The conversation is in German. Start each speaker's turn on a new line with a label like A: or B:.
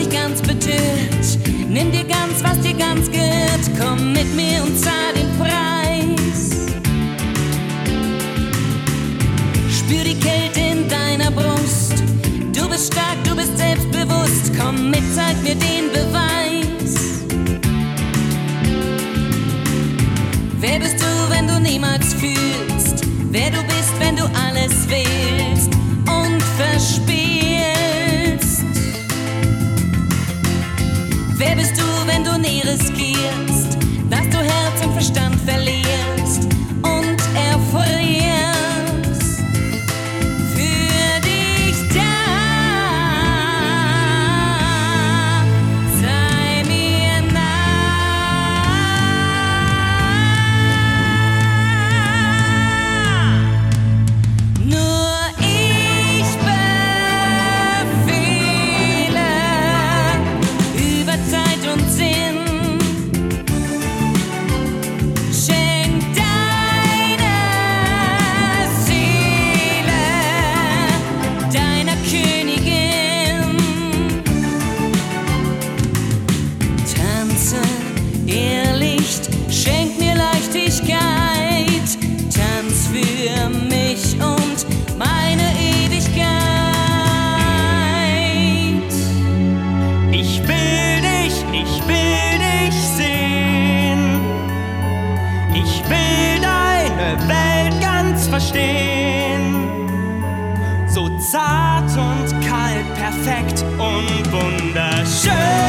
A: mich ganz betört. Nimm dir ganz, was dir ganz gehört. Komm mit mir und zahl den Preis. Spür die Kälte in deiner Brust. Du bist stark, du bist selbstbewusst. Komm mit, zeig mir den Beweis. Wer bist du, wenn du niemals fühlst? Wer du bist, wenn du alles willst und verspielst? Wer bist du, wenn du nie riskierst, dass du Herz und Verstand verlierst und erfrierst? Für dich da, sei mir nah. Nur ich befehle über Zeit und Sinn. Schenk deine Seele deiner Königin. Tanze, Irrlicht, schenk mir Leichtigkeit. Tanz für mich und meine Ewigkeit. Ich will dich sehen. Ich will deine Welt ganz verstehen. So zart und kalt, perfekt und wunderschön.